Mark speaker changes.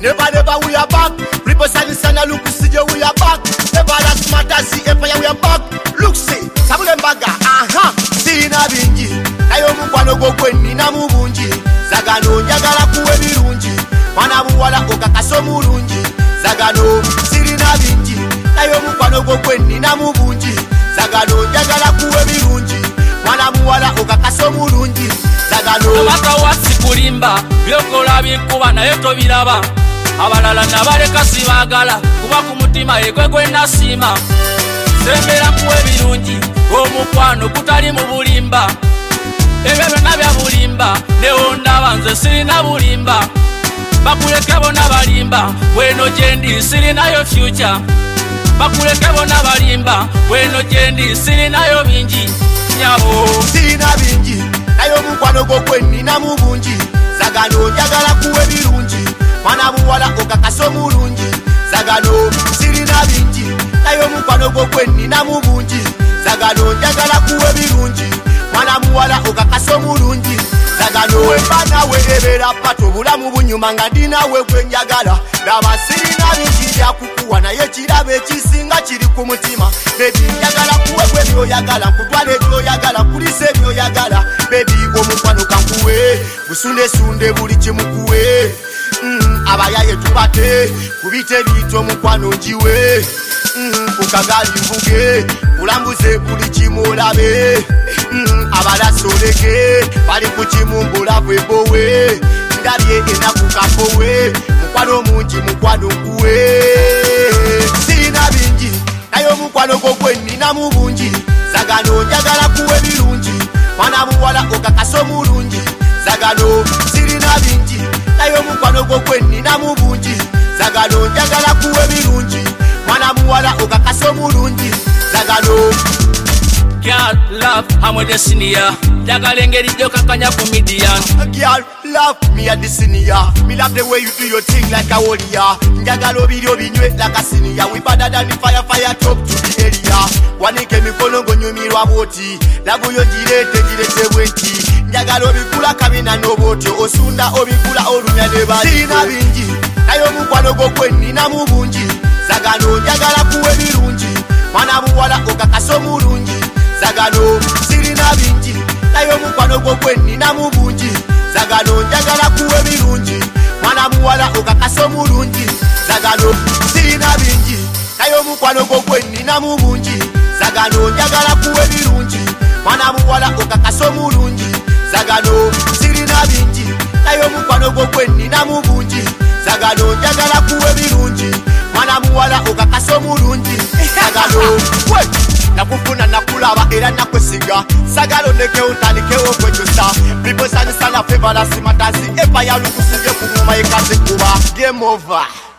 Speaker 1: Never we are back. People say sana look see we are back. Never last matter see empire we are back. Look see, sabule mbaga. Sina bingi. Nayo mukwano go kwenni na mubunji. Zagano njagala kuwe birungi. Mwana buwala okakaso mulungi. Zagano sirina bingi. Nayo mukwano go kwenni na mubunji. Zagano njagala kuwe birungi. Mwana buwala okakaso mulungi. Zagano
Speaker 2: bakawasi kulimba byokola bikuba naye tobiraba. Abalala nabaleka sibagala kuba ku mutima egwegwe nasima. Sembera kuwe birungi omukwano kutali mu bulimba. Ebyo byonna bya bulimba newo ndabanze sirina bulimba. Bakuleke bona balimba weno gyendi sirinayo future. Bakuleke bona balimba weno gyendi sirinayo bingi nyabo.
Speaker 1: Sirina bingi nayo mukwano go kwenni na mubungi. Zagano njagala kuwe birungi. Mwana buwala okakaso mulungi. Zagano sirina bingi nayo mukwano go kwenni na mubungi. Zagano njagala kuwe birungi. Mwana buwala okakaso mulungi. Zagano wembana werebera pato bulamu bunyuma nga ndinawe gwenjagala. Ndaba sirina bingi byakukuwa naye kirabe ekisinga kiri ku mutima. Baby njagala kuwe gwe byoyagala nkutwale byoyagala kulise byoyagala. Baby omukwano kankuwe busunde buli kimukuwe. Abayaye tubate kubite bito mukwano njiwe. Kukagali mvuge kulambuze buli kimulabe. Abalasoleke bali kuchimumbula bwebowe. Ndabye enaku kapowe mukwano mungi mukwano kuwe. Sina bingi nayo mukwano go kwenni na mubungi. Zagano njagala kuwe birungi. Mwana buwala okakaso mulungi. Zagano sirina bingi nayo mukwano go kwenni na mubungi. Zagano njagala kuwe birungi. Mwana buwala okakaso mulungi. Zagano
Speaker 2: Girl, love, I'm with the senior. Jagala engeri jokakanya ku media.
Speaker 1: Girl, love me a senior. Me love the way you do your thing like a warrior. Njagala obiro binywe like a senior. We better than the fire top to the area. Wanike mikono ngo nyumirwa boti. Labu yo jirete bwenti. Njagala obikula kabina noboti. Osunda obikula olumya deba. Sina bingi nayo mukwano go kwenni na mubungi. Zagano njagala kuwe birungi. Mwana buwala okakaso mulungi. Zagano sirina bingi nayo mukwano go kwenni na mubungi. Zagano njagala kuwe birungi. Mwana buwala okakaso mulungi. Zagano sirina bingi nayo mukwano go kwenni na mubungi. Zagano njagala kuwe birungi. Mwana buwala okakaso mulungi. Zagano sirina bingi nayo mukwano go kwenni na mubungi. Zagano njagala kuwe birungi. Mwana buwala okakaso mulungi. Zagano nakufuna nakulaba era nakwesiga. Sagalo neke utanikewo kwejosa. People sana feva la simatazi. Epa ya lukusije kumuma ikaze kuba. Game over.